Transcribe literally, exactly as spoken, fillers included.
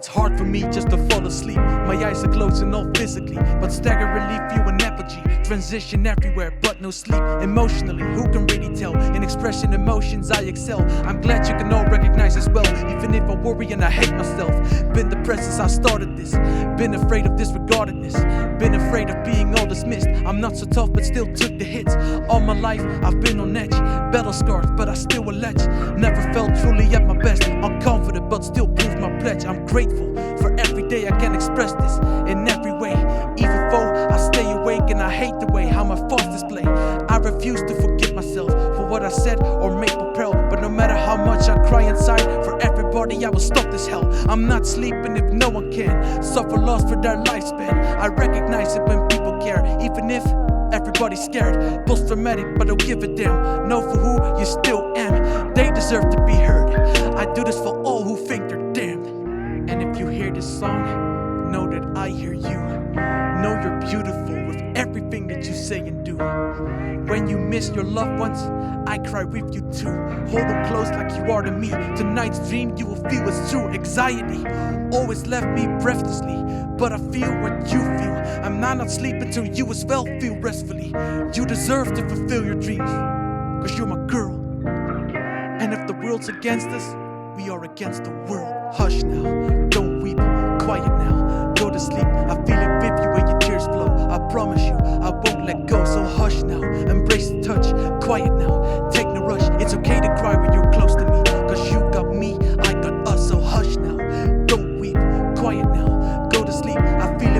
It's hard for me just to fall asleep. My eyes are closing all physically, but staggeringly few an apogee. Transition everywhere, but no sleep. Emotionally, who can really tell? In expression emotions I excel. I'm glad you can all recognize as well, even if I worry and I hate myself. Been depressed since I started this. Been afraid of disregardedness. Been afraid of being all dismissed. I'm not so tough but still took the hits. All my life I've been on edge. Battle scars but I still allege. Never felt truly at my best. Unconfident but still proved my pledge. I'm grateful for every day I can express this in every way. Even though I stay awake and I hate the way how my thoughts display. I refuse to forgive myself for what I said or made me proud. But no matter how much I cry inside, for everybody I will stop this hell. I'm not sleeping if no one can. Suffer loss for their lifespan. I recognize it when people care, even if everybody's scared. Post-traumatic, but don't give a damn. Know for who you still am. They deserve to be heard. I do this for all who think they're damned. And if you hear this song, know that I hear you. Know you're beautiful with everything that you say and do. When you miss your loved ones, I cry with you too. Hold them close like you are to me. Tonight's dream you will feel is true. Anxiety always left me breathlessly, but I feel what you feel. I'm not not sleeping till you as well feel restfully. You deserve to fulfill your dreams, cause you're my girl. And if the world's against us, we are against the world. Hush now, don't weep, quiet now. Go to sleep, I feel it with you when your tears flow. I promise you, I won't let go. So hush now, embrace the touch. Quiet now, take no rush. It's okay to cry when you're close to me, cause you got me, I got us. So hush now, don't weep, quiet now. Go to sleep, I feel